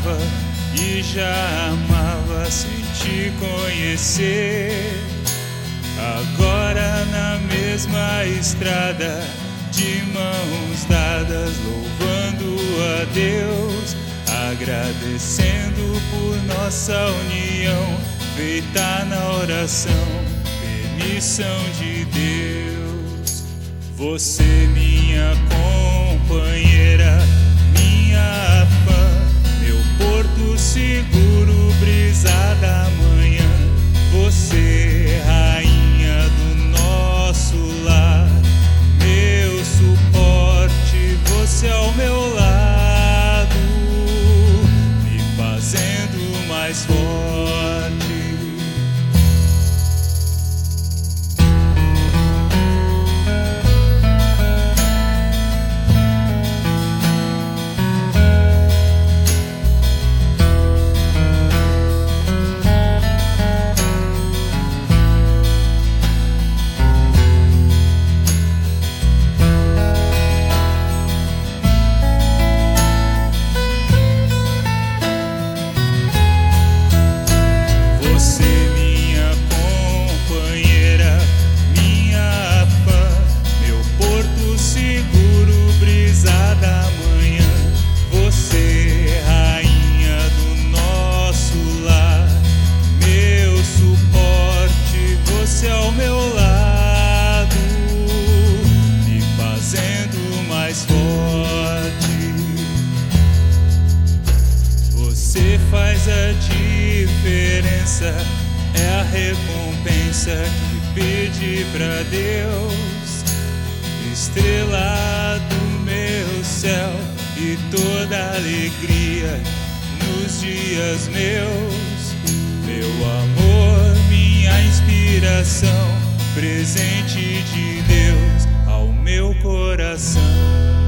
amava e já amava sem te conhecer. Agora na mesma estrada, de mãos dadas, louvando a Deus, agradecendo por nossa união, feita na oração, permissão de Deus. Você, minha companheira, minha fã, meu porto seguro, brisa da manhã. Você, rainha do nosso lar, meu suporte, você ao meu lado, me fazendo mais forte. Você faz a diferença, é a recompensa que pedi pra Deus. Estrela do meu céu e toda alegria nos dias meus. Meu amor, minha inspiração, presente de Deus ao meu coração.